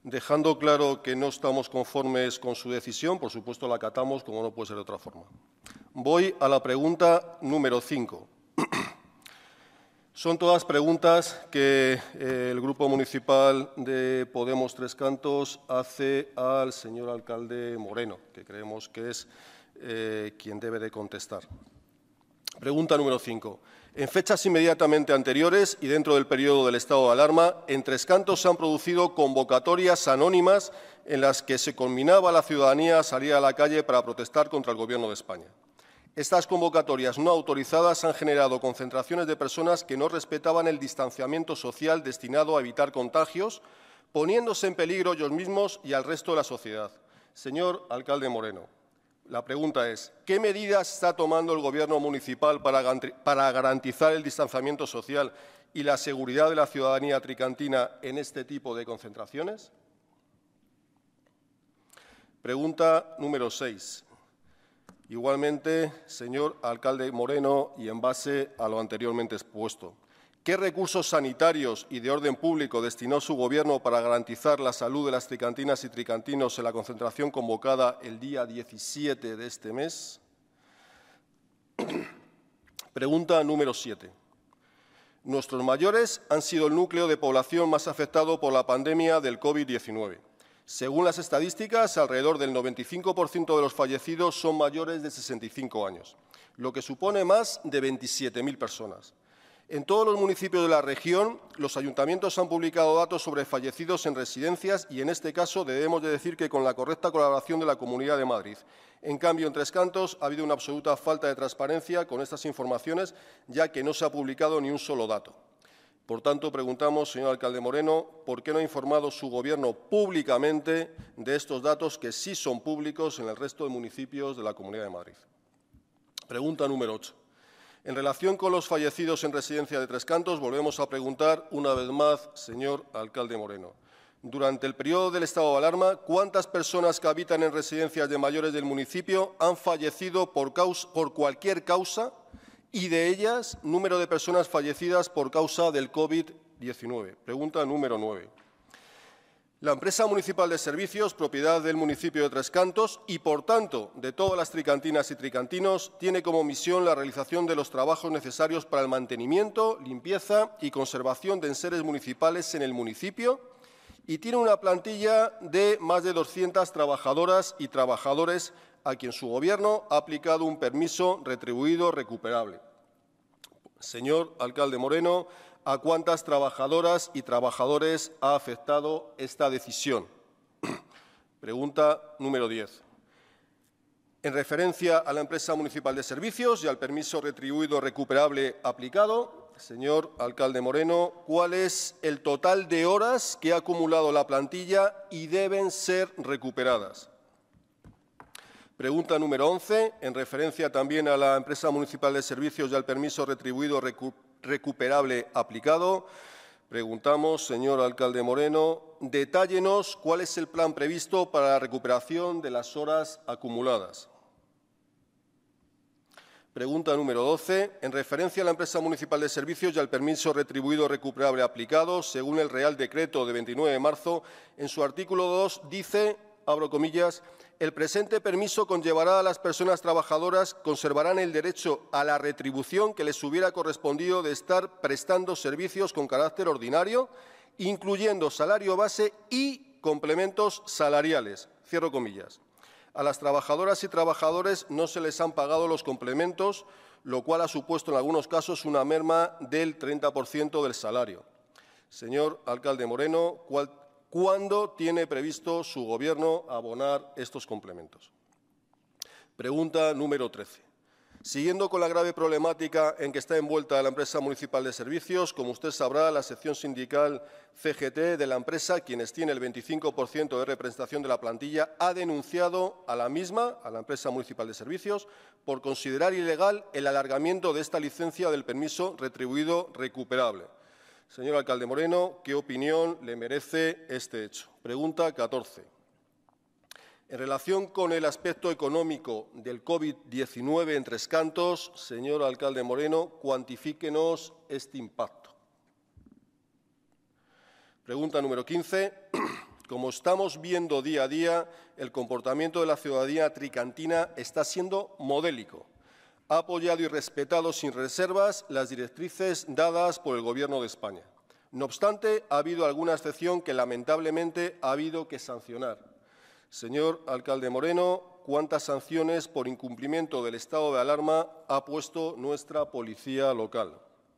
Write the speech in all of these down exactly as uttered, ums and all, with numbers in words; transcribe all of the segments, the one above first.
Dejando claro que no estamos conformes con su decisión, por supuesto la acatamos, como no puede ser de otra forma. Voy a la pregunta número cinco. Son todas preguntas que eh, el Grupo Municipal de Podemos Tres Cantos hace al señor alcalde Moreno, que creemos que es eh, quien debe de contestar. Pregunta número cinco. En fechas inmediatamente anteriores y dentro del periodo del estado de alarma, en Tres Cantos se han producido convocatorias anónimas en las que se conminaba a la ciudadanía a salir a la calle para protestar contra el Gobierno de España. Estas convocatorias no autorizadas han generado concentraciones de personas que no respetaban el distanciamiento social destinado a evitar contagios, poniéndose en peligro ellos mismos y al resto de la sociedad. Señor alcalde Moreno, la pregunta es, ¿qué medidas está tomando el Gobierno municipal para, para garantizar el distanciamiento social y la seguridad de la ciudadanía tricantina en este tipo de concentraciones? Pregunta número seis. Igualmente, señor alcalde Moreno, y en base a lo anteriormente expuesto, ¿qué recursos sanitarios y de orden público destinó su Gobierno para garantizar la salud de las tricantinas y tricantinos en la concentración convocada el día diecisiete de este mes? Pregunta número siete. Nuestros mayores han sido el núcleo de población más afectado por la pandemia del COVID diecinueve. Según las estadísticas, alrededor del noventa y cinco por ciento de los fallecidos son mayores de sesenta y cinco años, lo que supone más de veintisiete mil personas. En todos los municipios de la región, los ayuntamientos han publicado datos sobre fallecidos en residencias y, en este caso, debemos de decir que con la correcta colaboración de la Comunidad de Madrid. En cambio, en Tres Cantos ha habido una absoluta falta de transparencia con estas informaciones, ya que no se ha publicado ni un solo dato. Por tanto, preguntamos, señor alcalde Moreno, ¿por qué no ha informado su Gobierno públicamente de estos datos que sí son públicos en el resto de municipios de la Comunidad de Madrid? Pregunta número ocho. En relación con los fallecidos en residencia de Tres Cantos, volvemos a preguntar una vez más, señor alcalde Moreno. Durante el periodo del estado de alarma, ¿cuántas personas que habitan en residencias de mayores del municipio han fallecido por, causa, por cualquier causa? Y de ellas, número de personas fallecidas por causa del COVID diecinueve. Pregunta número nueve. La empresa municipal de servicios, propiedad del municipio de Tres Cantos y, por tanto, de todas las tricantinas y tricantinos, tiene como misión la realización de los trabajos necesarios para el mantenimiento, limpieza y conservación de enseres municipales en el municipio y tiene una plantilla de más de doscientas trabajadoras y trabajadores a quien su Gobierno ha aplicado un permiso retribuido recuperable. Señor alcalde Moreno, ¿a cuántas trabajadoras y trabajadores ha afectado esta decisión? Pregunta número diez. En referencia a la empresa municipal de servicios y al permiso retribuido recuperable aplicado, señor alcalde Moreno, ¿cuál es el total de horas que ha acumulado la plantilla y deben ser recuperadas? Pregunta número once. En referencia también a la empresa municipal de servicios y al permiso retribuido recu recuperable aplicado, preguntamos, señor alcalde Moreno, detállenos cuál es el plan previsto para la recuperación de las horas acumuladas. Pregunta número doce. En referencia a la empresa municipal de servicios y al permiso retribuido recuperable aplicado, según el Real Decreto de veintinueve de marzo, en su artículo dos dice, abro comillas, el presente permiso conllevará a las personas trabajadoras conservarán el derecho a la retribución que les hubiera correspondido de estar prestando servicios con carácter ordinario, incluyendo salario base y complementos salariales. Cierro comillas. A las trabajadoras y trabajadores no se les han pagado los complementos, lo cual ha supuesto en algunos casos una merma del treinta por ciento del salario. Señor alcalde Moreno, ¿cuál ¿cuándo tiene previsto su Gobierno abonar estos complementos? Pregunta número trece. Siguiendo con la grave problemática en que está envuelta la empresa municipal de servicios, como usted sabrá, la sección sindical C G T de la empresa, quienes tiene el veinticinco por ciento de representación de la plantilla, ha denunciado a la misma, a la empresa municipal de servicios, por considerar ilegal el alargamiento de esta licencia del permiso retribuido recuperable. Señor alcalde Moreno, ¿qué opinión le merece este hecho? Pregunta catorce. En relación con el aspecto económico del COVID diecinueve en Tres Cantos, señor alcalde Moreno, cuantifíquenos este impacto. Pregunta número quince. Como estamos viendo día a día, el comportamiento de la ciudadanía tricantina está siendo modélico. Ha apoyado y respetado sin reservas las directrices dadas por el Gobierno de España. No obstante, ha habido alguna excepción que lamentablemente ha habido que sancionar. Señor alcalde Moreno, ¿cuántas sanciones por incumplimiento del estado de alarma ha puesto nuestra policía local?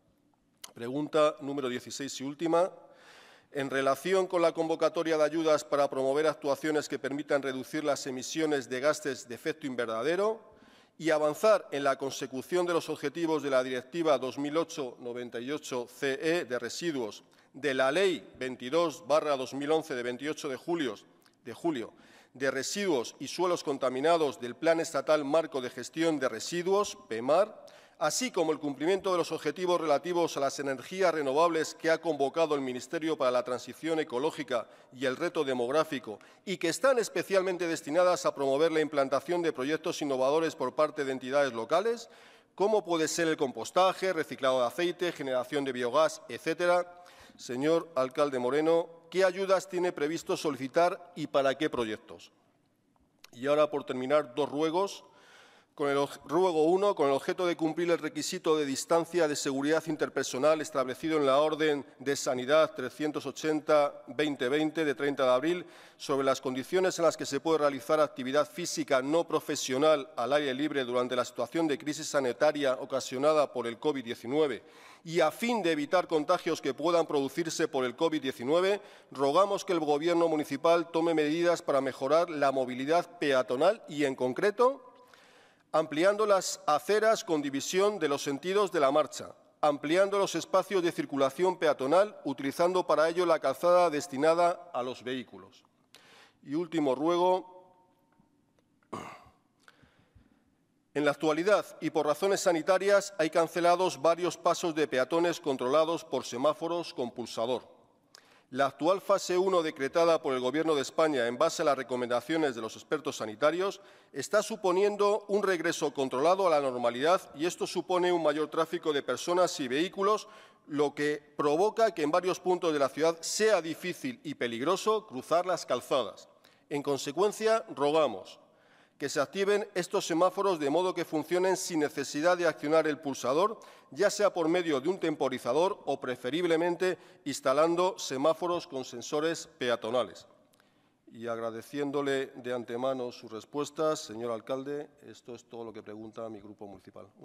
Pregunta número dieciséis y última. En relación con la convocatoria de ayudas para promover actuaciones que permitan reducir las emisiones de gases de efecto invernadero y avanzar en la consecución de los objetivos de la Directiva dos mil ocho noventa y ocho C E de residuos, de la Ley veintidós barra dos mil once de veintiocho de julio, de julio de residuos y suelos contaminados del Plan Estatal Marco de Gestión de Residuos, P E M A R, así como el cumplimiento de los objetivos relativos a las energías renovables que ha convocado el Ministerio para la Transición Ecológica y el Reto Demográfico y que están especialmente destinadas a promover la implantación de proyectos innovadores por parte de entidades locales, como puede ser el compostaje, reciclado de aceite, generación de biogás, etcétera. Señor alcalde Moreno, ¿qué ayudas tiene previsto solicitar y para qué proyectos? Y ahora, por terminar, dos ruegos. Con el ruego uno, con el objeto de cumplir el requisito de distancia de seguridad interpersonal establecido en la Orden de Sanidad trescientos ochenta barra veinte veinte de treinta de abril sobre las condiciones en las que se puede realizar actividad física no profesional al aire libre durante la situación de crisis sanitaria ocasionada por el COVID diecinueve y a fin de evitar contagios que puedan producirse por el COVID diecinueve, rogamos que el Gobierno municipal tome medidas para mejorar la movilidad peatonal y, en concreto, ampliando las aceras con división de los sentidos de la marcha, ampliando los espacios de circulación peatonal, utilizando para ello la calzada destinada a los vehículos. Y último ruego. En la actualidad, y por razones sanitarias, hay cancelados varios pasos de peatones controlados por semáforos con pulsador. La actual fase uno, decretada por el Gobierno de España en base a las recomendaciones de los expertos sanitarios, está suponiendo un regreso controlado a la normalidad y esto supone un mayor tráfico de personas y vehículos, lo que provoca que en varios puntos de la ciudad sea difícil y peligroso cruzar las calzadas. En consecuencia, rogamos que se activen estos semáforos de modo que funcionen sin necesidad de accionar el pulsador, ya sea por medio de un temporizador o, preferiblemente, instalando semáforos con sensores peatonales. Y agradeciéndole de antemano sus respuestas, señor alcalde, esto es todo lo que pregunta mi grupo municipal.